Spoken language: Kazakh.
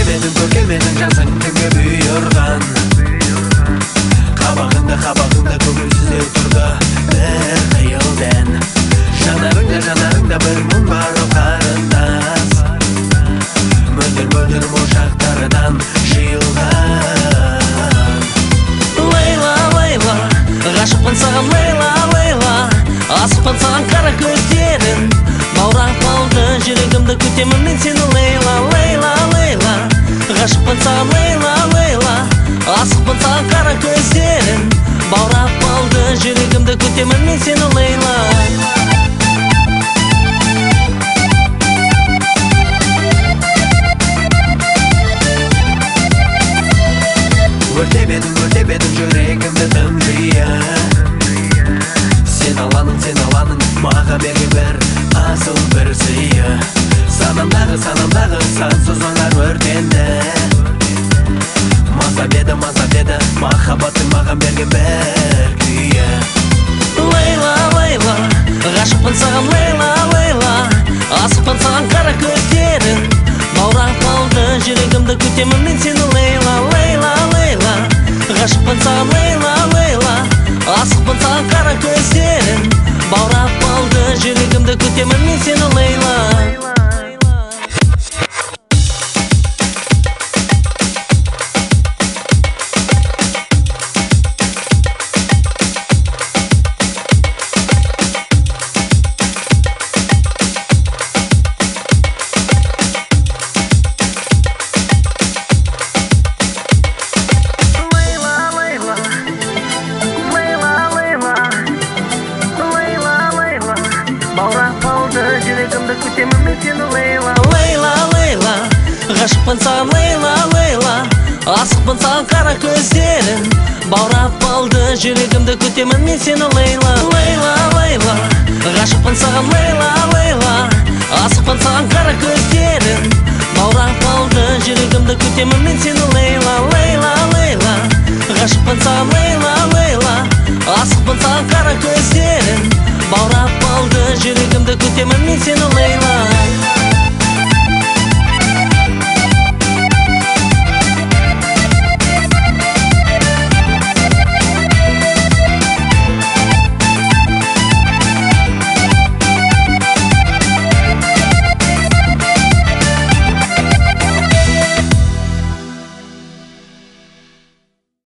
Өртебедің көркеменің жасың кімге бұйырған Қабағыңда көңілсіздеу тұрды бір қиылден Жанарыңда бір мұң бар о қарындас Мөлдір ошақтарынан жиылған Лейла, Лейла, ғашықпын саған Лейла Асықпын саған қара көздерін Баурап алды жүрегімді күтемін мен сені Лейла, ғашықпын саған Лейла Асықпын саған қара көздерін Баурап алды жүрегімді күтемін мен сені Лейла Өртебедің жүрегімді тым жиі Сен аланың маған берген бір асыл бір сыйы Санамдағы сансыз ойлар өртенді Маза беді махаббаттың маған берген бір күйі Лейла, ғашықпын саған Лейла Асықпын саған қара көздерін Баурап алды жүрегімді күтемін мен сені Лейла Ғашықпын саған Лейла Асықпын саған қара көздерін Баурап алды жүрегімді күтемін мен сені Лейла Баурап алды жүрегімді күтемін мен сені Лейла Ғашықпын саған Лейла Асықпын саған қара көздерін Баурап алды жүрегімді күтемін мен сені Лейла Ғашықпын саған Лейла Асықпын саған қара көздерін Баурап алды жүрегімді күтемін мен сені Лейла Ғашықпын саған Лейла Асықпын саған қара көздерін Баурап алды жүрегімді күтемін мен сені Лейла